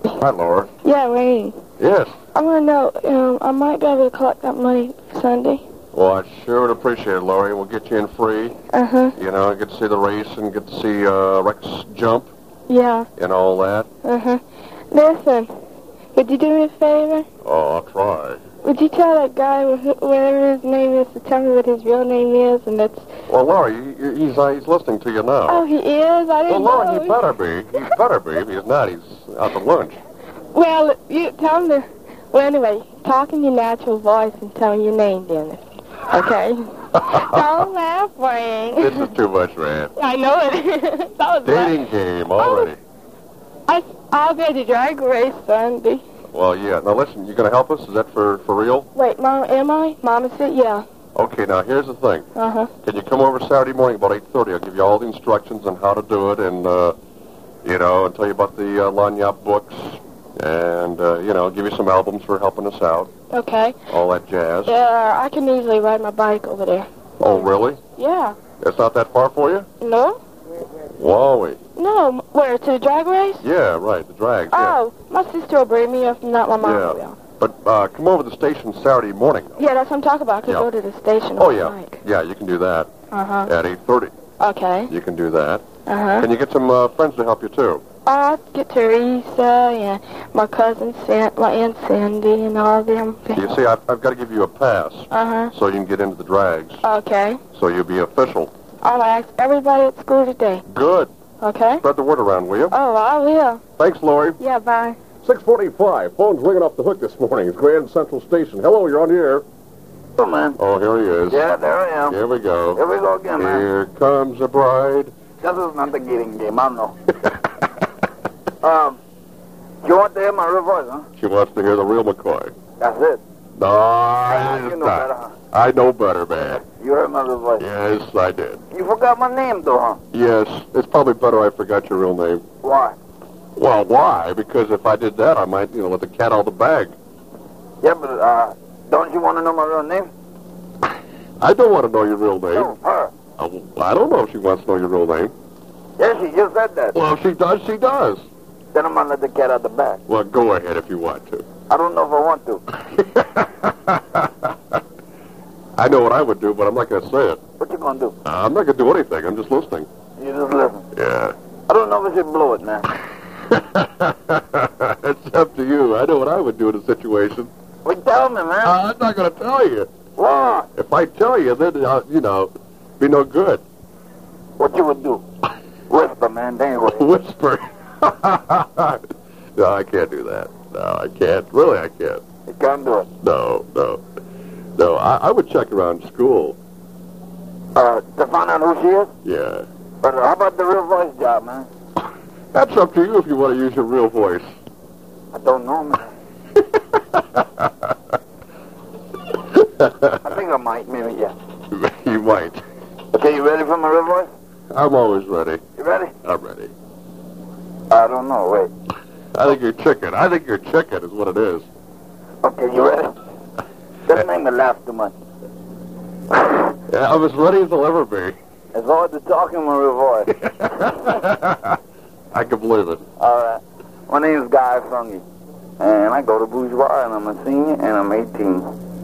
Hi, Laura. Yeah, Wayne. Yes. I want to know, I might be able to collect that money for Sunday. Well, I sure would appreciate it, Laurie. We'll get you in free. Uh-huh. You know, get to see the race and get to see Rex jump Yeah. and all that. Uh-huh. Listen, would you do me a favor? Oh, I'll try. Would you tell that guy, whatever his name is, to tell me what his real name is, and that's... Well, Laurie, he's listening to you now. Oh, he is? I didn't know. Well, Laurie, he better be. He better be. If he's not, he's out to lunch. Well, you tell him to... Well, anyway, talk in your natural voice and tell me your name, then. Okay? Don't laugh, Wayne. This is too much, man. I know it. That was Dating game already. I'll be at the drag race Sunday. Well, yeah. Now, listen, you going to help us? Is that for real? Wait, Mom, am I? Mama said yeah. Okay, now, here's the thing. Uh-huh. Can you come over Saturday morning about 8:30? I'll give you all the instructions on how to do it and, you know, and tell you about the Lagniappe books and, you know, give you some albums for helping us out. Okay. All that jazz. Yeah, I can easily ride my bike over there. Oh, really? Yeah. It's not that far for you? No? Wowie. No, where, to the drag race? Yeah, right, the drags, yeah. Oh, my sister will bring me if not my mom Yeah. will. But come over to the station Saturday morning. Yeah, that's what I'm talking about. I could Yeah. go to the station Oh, on yeah. my bike. Yeah, you can do that Uh-huh. at 8:30. Okay. You can do that. Uh-huh. Can you get some friends to help you, too? I'll get Teresa and my cousin, my Aunt Cindy and all them. You see, I've got to give you a pass Uh-huh. so you can get into the drags. Okay. So you'll be official. I'll ask everybody at school today. Good. Okay? Spread the word around, will you? Oh, I will. Thanks, Laurie. Yeah, bye. 6:45. Phone's ringing off the hook this morning. It's Grand Central Station. Hello, you're on the air. Oh, man. Oh, here he is. Yeah, there I am. Here we go. Here we go again, man. Here comes a bride. This is not the getting game, I know. You want to hear my real voice, huh? She wants to hear the real McCoy. That's it. No, You it's know not. better, huh? I know better, man. You heard my real voice. Yes, I did. You forgot my name, though, huh? Yes, it's probably better I forgot your real name. Why? Well, why? Because if I did that, I might, let the cat out of the bag. Yeah, but, don't you want to know my real name? I don't want to know your real name. No, her. I don't know if she wants to know your real name. Yeah, she just said that. Well, if she does, she does. Then I'm going to let the cat out the bag. Well, go ahead if you want to. I don't know if I want to. I know what I would do, but I'm not going to say it. What you going to do? I'm not going to do anything. I'm just listening. You just listen. Yeah. I don't know if I should blow it, man. It's up to you. I know what I would do in a situation. Well, tell me, man. I'm not going to tell you. What? If I tell you, then, be no good. What you would do? Whisper, man. They ain't gonna hear. Whisper. No, I can't do that. No, I can't. Really, I can't. You can't do it. No. I would check around school. To find out who she is? Yeah. But how about the real voice job, man? That's up to you if you want to use your real voice. I don't know, man. I think I might, maybe, yeah. You might. Okay, you ready for my real voice? I'm always ready. You ready? I'm ready. I don't know, wait. I think you're chicken. I think you're chicken is what it is. Okay, you ready? Doesn't make me laugh too much. Yeah, I'm as ready as I'll ever be. It's hard to talk in my real voice. I can believe it. All right. My name's Guy Fungi. And I go to Bourgeois, and I'm a senior, and I'm 18.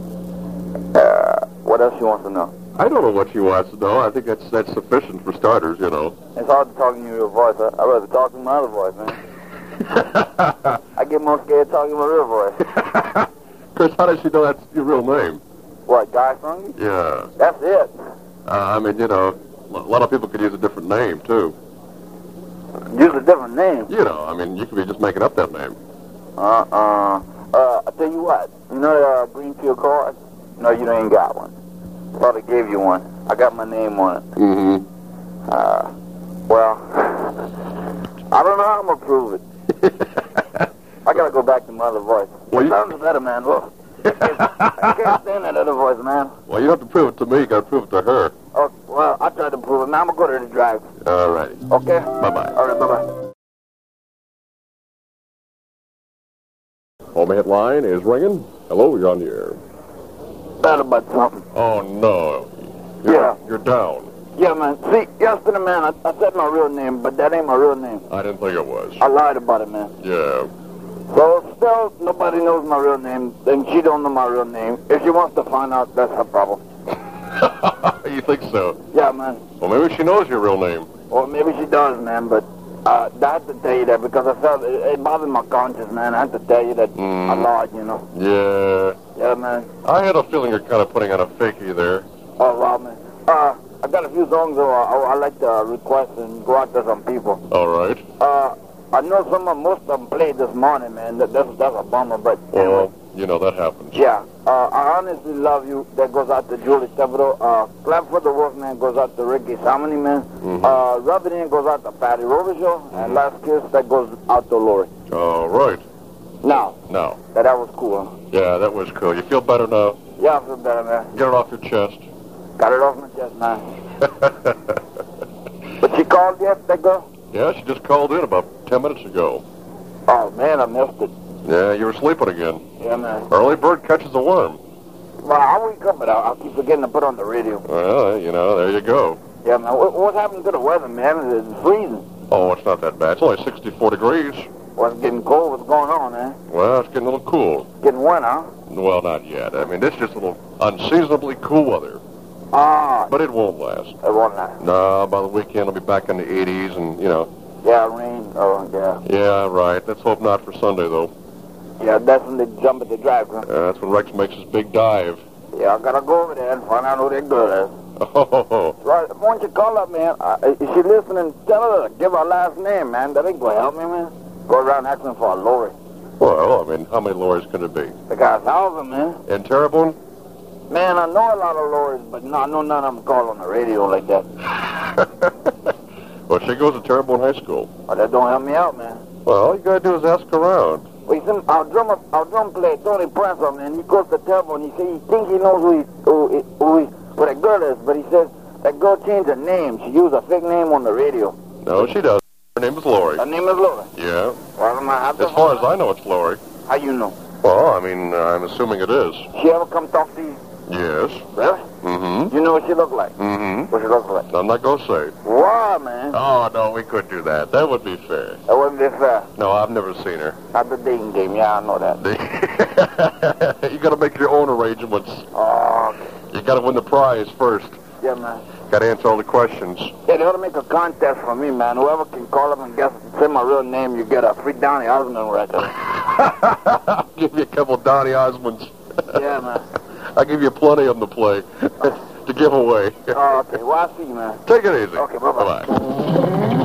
What else you want to know? I don't know what she wants to know. I think that's sufficient for starters, It's hard to talk in your real voice. I'd rather talk in my other voice, man. I get more scared talking in my real voice. Chris, how does she know that's your real name? What, Guy Fungi? Yeah. That's it. A lot of people could use a different name, too. Use a different name. You could be just making up that name. I tell you what. You know the Greenfield card? No, you ain't got one. Thought I gave you one. I got my name on it. Mm-hmm. Well, I don't know how I'm gonna prove it. I gotta go back to my other voice. Well, It sounds better, man. Look. I can't stand that other voice, man. Well, you don't have to prove it to me. You got to prove it to her. Oh, well, I tried to prove it. Now I'm gonna go to the drive. All righty. Okay? Bye-bye. All right, bye-bye. Home hit line is ringing. Hello, you're on the air. Bad about something. Oh, no. You're down. Yeah, man. See, yesterday, man, I said my real name, but that ain't my real name. I didn't think it was. I lied about it, man. Yeah. So still, nobody knows my real name, and she don't know my real name. If she wants to find out, that's her problem. You think so? Yeah, man. Well, maybe she knows your real name. Or maybe she does, man, but I had to tell you that because I felt it bothered my conscience, man. I had to tell you that a lot, you know. Yeah. Yeah, man. I had a feeling you're kind of putting on a fakie there. Oh, wow, man. I got a few songs I like to request and go out to some people. All right. I know most of them played this morning, man. That's a bummer, but anyway. Well, you know that happens. Yeah. I honestly love you. That goes out to Julie Thibodeau. Clap for the Wolfman goes out to Ricky Samani, man. Rub It In goes out to Patty Robichaud. And Last Kiss, that goes out to Lori. All right. Now. That was cool, huh? Yeah, that was cool. You feel better now? Yeah, I feel better, man. Get it off your chest. Got it off my chest, man. But she called yet, that girl? Yeah, she just called in about 10 minutes ago. Oh, man, I missed it. Yeah, you were sleeping again. Yeah, man. Early bird catches a worm. Well, I wake up, but I'll keep forgetting to put on the radio. Well, you know, there you go. Yeah, man. What's happening to the weather, man? It's freezing. Oh, it's not that bad. It's only 64 degrees. Well, it's getting cold. What's going on, man? Well, it's getting a little cool. Getting warm, huh? Well, not yet. I mean, it's just a little unseasonably cool weather. Ah. But it won't last. It won't last. No, by the weekend it'll be back in the 80s and, you know. Yeah, rain. Oh, yeah. Yeah, right. Let's hope not for Sunday, though. Yeah, that's when they jump at the drive, huh? That's when Rex makes his big dive. Yeah, I gotta go over there and find out who that girl is. Oh. Right, why don't you call up, man? Is she listening? Tell her to give her last name, man. That ain't gonna help me, man. Go around asking for a Lori. Well, I mean, how many Loris could it be? They got 1,000, man. In Terrebonne? Man, I know a lot of Loris, but no, I know none of them call on the radio like that. Well, she goes to Terrebonne High School. Oh, that don't help me out, man. Well, all you gotta do is ask around. Well, you see, our drum player, Tony Prancer, man, he goes to Terrebonne. He says he thinks he knows who that girl is, but he says that girl changed her name. She used a fake name on the radio. No, she doesn't. Her name is Lori. Her name is Lori? Yeah. Well, am I have to As far as I know, it's Lori. How you know? Well, I mean, I'm assuming it is. She ever come talk to you? Yes. Really? Mm-hmm. You know what she look like? Mm-hmm. What she look like? I'm not gonna say. Why, man? Oh, no, we couldn't do that. That would be fair. That wasn't this fast. No, I've never seen her. Not the dating game. Yeah, I know that. You gotta make your own arrangements. Oh, okay. You gotta win the prize first. Yeah, man. Gotta answer all the questions. Yeah, they ought to make a contest for me, man. Whoever can call up and say my real name, you get a free Donny Osmond record. I'll give you a couple of Donny Osmonds. Yeah, man. I'll give you plenty of them to play, to give away. Oh, okay. Well, I'll see you, man. Take it easy. Okay, bye-bye. Bye-bye.